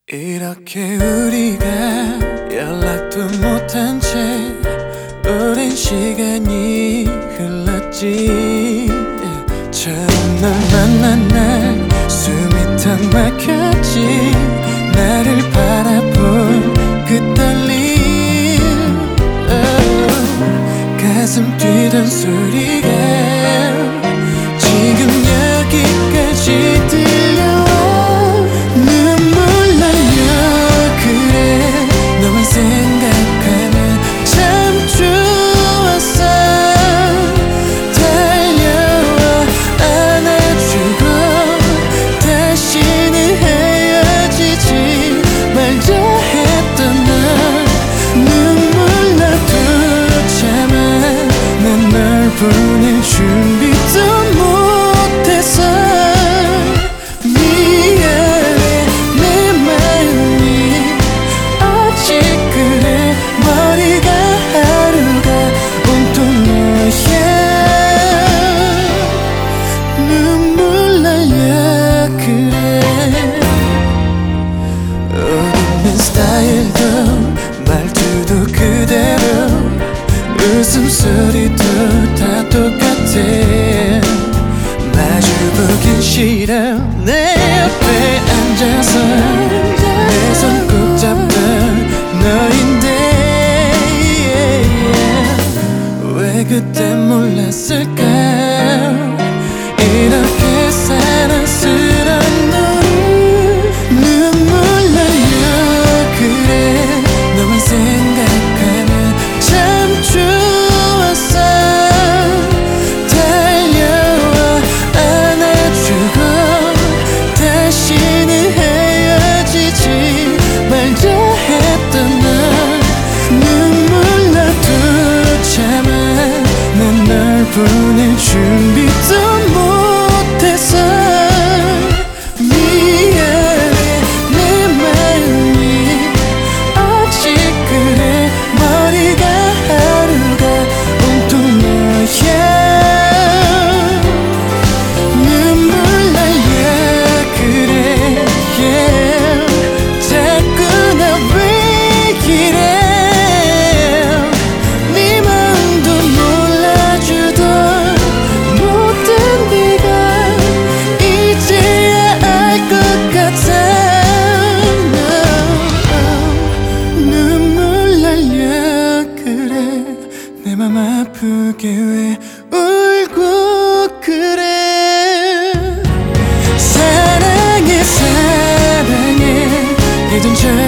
이렇게 우리가 연락도 못한 채 오랜 시간이 흘렀지. 처음 널 만난 날 숨이 턱 막혔지. 나를 바라본 그 떨림, 가슴 뛰던 소리가 지금 여기까지 들려와. 눈물 날려. 그래 너만 생각하면 참 좋았어. 달려와 안아주고 다시는 헤어지지 말자 했던 날. 눈물 나도 참아. 난 널 보낼 준비도 못했어. 미안해 내 마음이 아직 그래. 머리가 하루가 온통 너야. 눈물 날려. 그래 옷 입는 스타일도 말투도 그대로 웃음소리도 다 똑같아. 마주보긴 싫어. 내 옆에 앉아서 내 손 꼭 잡던 너인데 왜 그때 몰랐을까. 이렇게 사랑스러운 너를. 눈물 날려. 그래 너만 생각하면 참 좋았어. 달려와 안아주고 다시는 헤어지지 말자 했던 날. 눈물 나도 참아. 난 널 보낼 준비도 못했어. 미안해 내 마음이 아직 그래. 머리가 하루가 온통 너야. 눈물 날려. 그래 자꾸 나 왜 이래. 네 마음도 몰라주던 못된 네가 이제야 알 것 같아. 눈물 날려. 그래 내 맘 아프게 왜 울고 그래. 사랑해 사랑해 이젠